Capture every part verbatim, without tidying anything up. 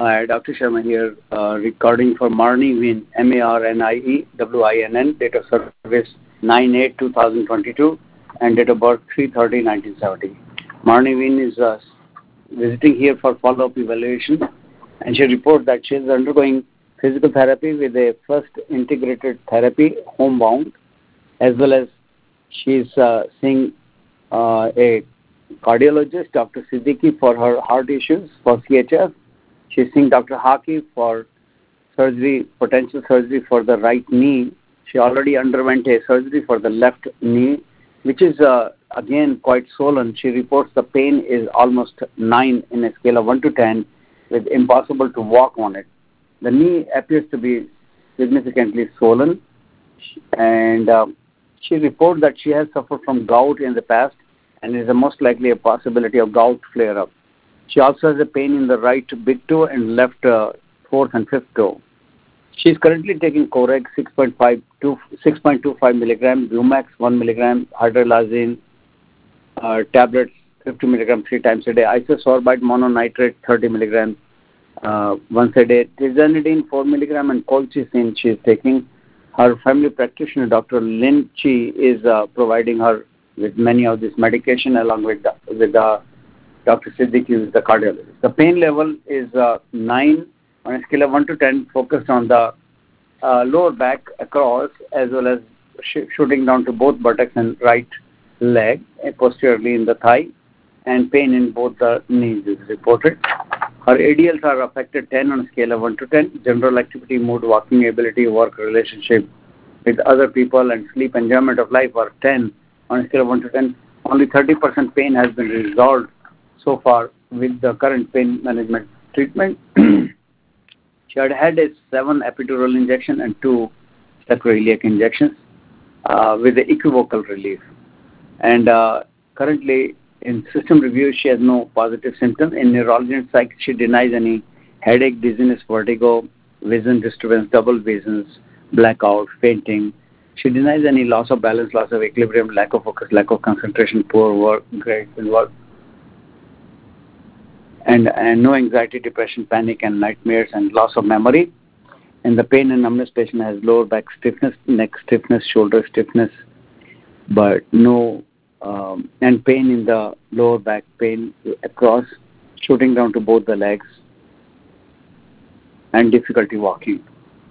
Hi, Doctor Sharma here, uh, recording for Marnie Win, M A R N I E W I N N, date of service nine eight two thousand twenty-two, and date of birth three thirty nineteen seventy. Marnie Win is uh, visiting here for follow-up evaluation, and she reports that she is undergoing physical therapy with a first integrated therapy, homebound, as well as she is uh, seeing uh, a cardiologist, Doctor Siddiqui, for her heart issues, for C H F. She's seeing Doctor Haki for surgery, potential surgery for the right knee. She already underwent a surgery for the left knee, which is uh, again quite swollen. She reports the pain is almost nine in a scale of one to ten, with impossible to walk on it. The knee appears to be significantly swollen, and uh, she reports that she has suffered from gout in the past, and is a most likely a possibility of gout flare-up. She also has a pain in the right big toe and left uh, fourth and fifth toe. She is currently taking Coreg six point five to six point two five milligram, Bumax one milligram, Hydralazine uh, tablets fifty milligram three times a day, isosorbide mononitrate thirty milligram uh, once a day, tizanidine four milligram, and colchicine she is taking. Her family practitioner, Doctor Lin Chi, is uh, providing her with many of this medication along with the, with the Doctor Siddiqui is the cardiologist. The pain level is uh, nine on a scale of one to ten, focused on the uh, lower back across, as well as sh- shooting down to both buttocks and right leg, uh, posteriorly in the thigh, and pain in both the knees is reported. Her A D Ls are affected ten on a scale of one to ten. General activity, mood, walking ability, work, relationship with other people, and sleep, enjoyment of life are ten on a scale of one to ten. Only thirty percent pain has been resolved so far with the current pain management treatment. She had had a seven epidural injection and two sacroiliac injections uh, with the equivocal relief. And uh, currently in system review, she has no positive symptoms. In neurology and psych, she denies any headache, dizziness, vertigo, vision disturbance, double visions, blackout, fainting. She denies any loss of balance, loss of equilibrium, lack of focus, lack of concentration, poor work, great work. And, and no anxiety, depression, panic, and nightmares, and loss of memory. And the pain and numbness patient has lower back stiffness, neck stiffness, shoulder stiffness, but no, um, and pain in the lower back, pain across, shooting down to both the legs, and difficulty walking.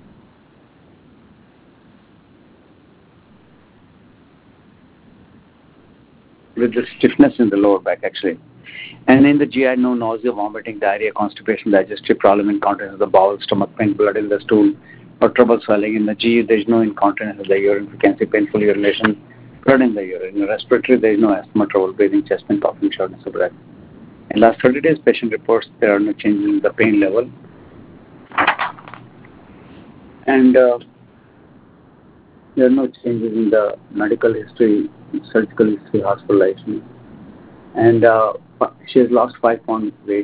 With the stiffness in the lower back, actually. And in the G I, no nausea, vomiting, diarrhea, constipation, digestive problem, incontinence of the bowel, stomach pain, blood in the stool, or trouble swelling. In the G U, there is no incontinence of the urine, frequency, painful urination, blood in the urine. In the respiratory, there is no asthma, trouble breathing, chest pain, coughing, shortness of breath. In last thirty days, patient reports there are no changes in the pain level. And uh, there are no changes in the medical history, surgical history, hospitalization. And uh, she has lost five pounds weight.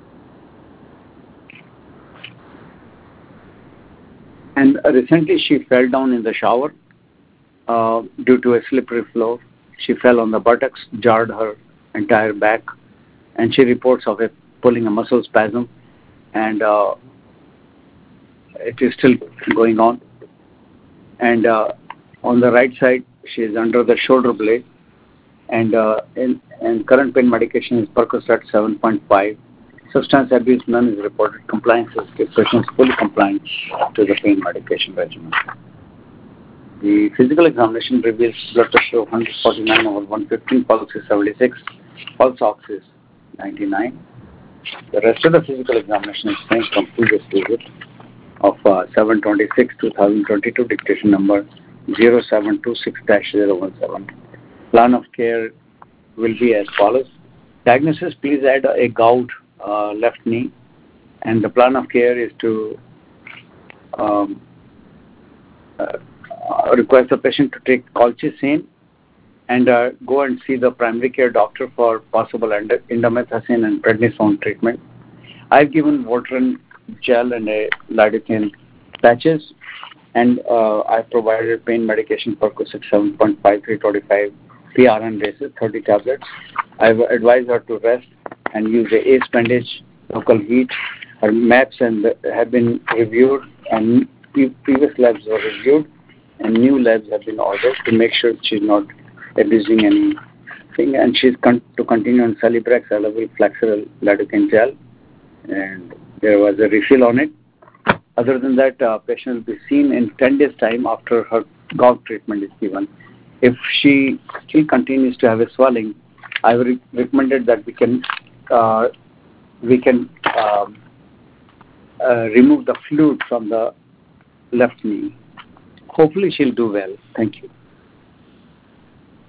And uh, recently she fell down in the shower uh, due to a slippery floor. She fell on the buttocks, jarred her entire back, and she reports of a pulling a muscle spasm, and uh, it is still going on. And uh, on the right side, she is under the shoulder blade, and uh, in, and current pain medication is Percocet seven point five. Substance abuse, none is reported. Compliance is, the patient is fully compliant to the pain medication regimen. The physical examination reveals blood pressure of one forty-nine over one fifteen, pulse is seventy-six, pulse ox is ninety-nine. The rest of the physical examination is same from previous visit of uh, seven twenty-six twenty twenty-two, dictation number zero seven two six dash zero one seven. Plan of care will be as follows. Diagnosis, please add a gout uh, left knee, and the plan of care is to um, uh, request the patient to take colchicine and uh, go and see the primary care doctor for possible end- indomethacin and prednisone treatment. I've given Voterin gel and a lidocaine patches, and uh, I've provided pain medication Percocet seven point five, three twenty-five P R N basis, thirty tablets. I've advised her to rest and use a ACE bandage, local heat, Her maps and have been reviewed, and pre- previous labs were reviewed, and new labs have been ordered to make sure she's not abusing anything, and she's con- to continue on Celebrex, Alevil, Flaxeril, Lidocaine gel, and there was a refill on it. Other than that, uh, patient will be seen in ten days' time after her gout treatment is given. If she still continues to have a swelling, I would re- recommended that we can uh, we can um, uh, remove the fluid from the left knee. Hopefully, she'll do well. Thank you.